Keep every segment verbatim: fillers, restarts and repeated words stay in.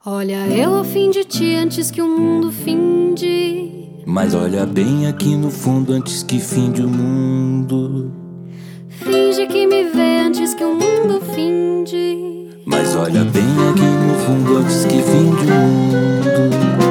Olha, eu ao fim de ti antes que o mundo finde. Mas olha bem aqui no fundo antes que finde o mundo. Finge que me vê antes que o mundo finde. Mas olha bem aqui no fundo antes que finde o mundo.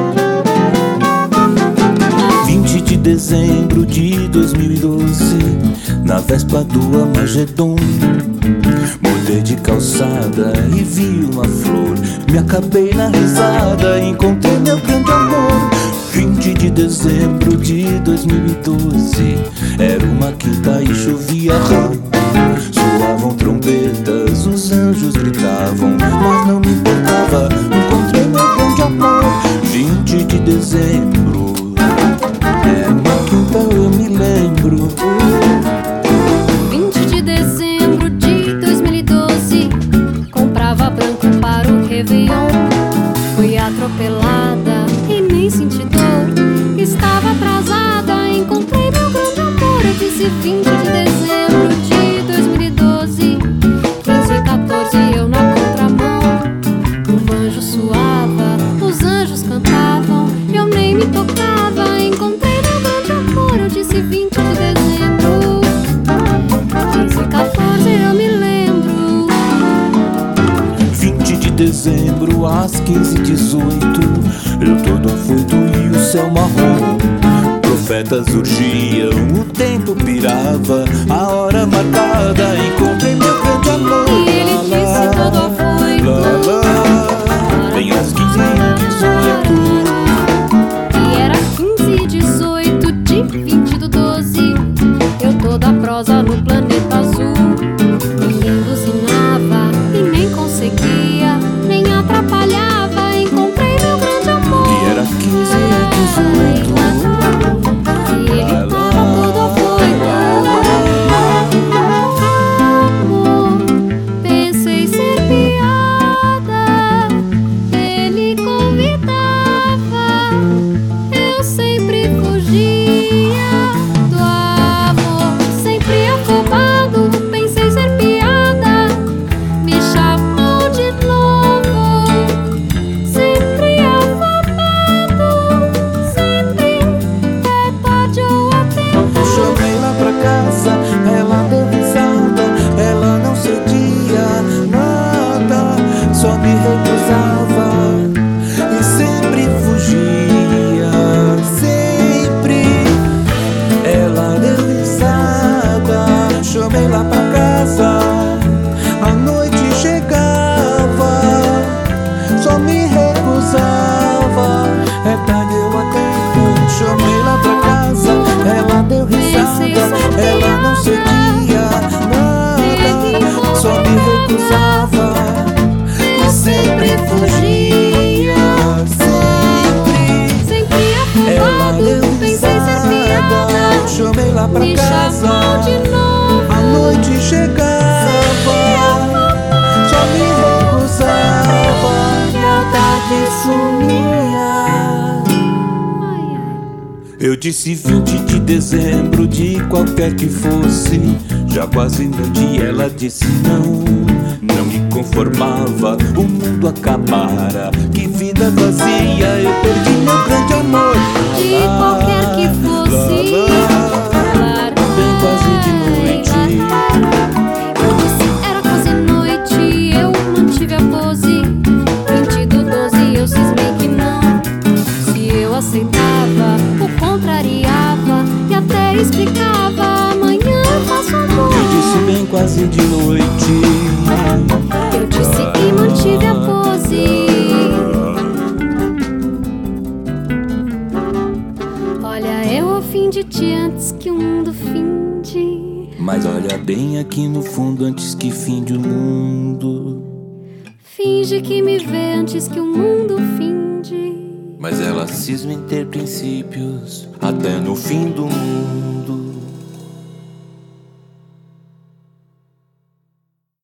Vinte de dezembro de dois mil e doze, na véspera do Armagedon, mudei de calçada e vi uma flor. Me acabei na risada, encontrei meu grande amor. Vinte de dezembro de dois mil e doze, era uma quinta e chovia raio. Soavam trombetas, os anjos gritavam, mas não me importava, encontrei meu grande amor. Vinte de dezembro, era uma quinta, eu me lembro. Vinte de dezembro de dois mil e doze, comprava branco para o Réveillon. Fui atropelada e nem senti dor, estava atrasada, encontrei meu grande amor. Eu disse vinte de dezembro de dois mil e doze, quinze e quatorze, eu na contramão. Um banjo suava, os anjos cantavam, eu nem me tocava, encontrei meu grande amor. Eu disse vinte de dezembro, quinze e quatorze, eu me lembro. Vinte de dezembro às quinze e dezoito, eu todo afoito e o céu marrom. Profetas urgiam, o tempo pirava, a hora marcada, encontrei meu grande amor. E ele disse todo afoito, lá, lá, bem às quinze e dezoito. e era quinze e dezoito de vinte do doze, eu toda prosa no planeta azul. Ninguém buzinava e nem conseguia, nem atrapalhava, encontrei meu grande amor. E era quinze e dezoito. E ele tava todo afoito. Amor, pensei ser piada, ele convidava, eu sempre fugia do amor. Sempre afobado, pensei ser piada, me chamou de novo. Sempre afobado, sempre é tarde ou a tempo. Chamei lá pra casa, ela deu risada, ela não cedia nada, só me recusava e sempre fugia, sempre. Ela deu risada, chamei lá pra casa, a noite chegava, só me recusava, é tarde eu a tempo. Chamei lá pra casa, ela deu risada, ela não cedia nada, só me recusava e sempre fugia, sempre. Sempre Ela afobado, deu pensei ser risada, piada, chamei lá pra me casa, chamou de novo. a noite chegava, só me recusava e a tarde sumia. Ai, ai. Eu disse vinte de dezembro de qualquer que fosse, já quase noite e ela disse não. Não me conformava, o mundo acabara, que vida vazia, eu perdi meu grande amor. De qualquer que fosse, lá, bem quase de noite. eu disse era quase noite, eu mantive a pose. Vinte do doze, eu cismei que não. Se eu aceitava, o contrariava e até explicava, amanhã eu faço amor. Eu disse bem quase de noite. Eu disse e mantive a pose. Olha, eu ao fim de ti antes que o mundo finde. Mas olha bem aqui no fundo antes que finde o mundo. Finge que me vê antes que o mundo finde. Mas ela cisma em ter princípios até no fim do mundo.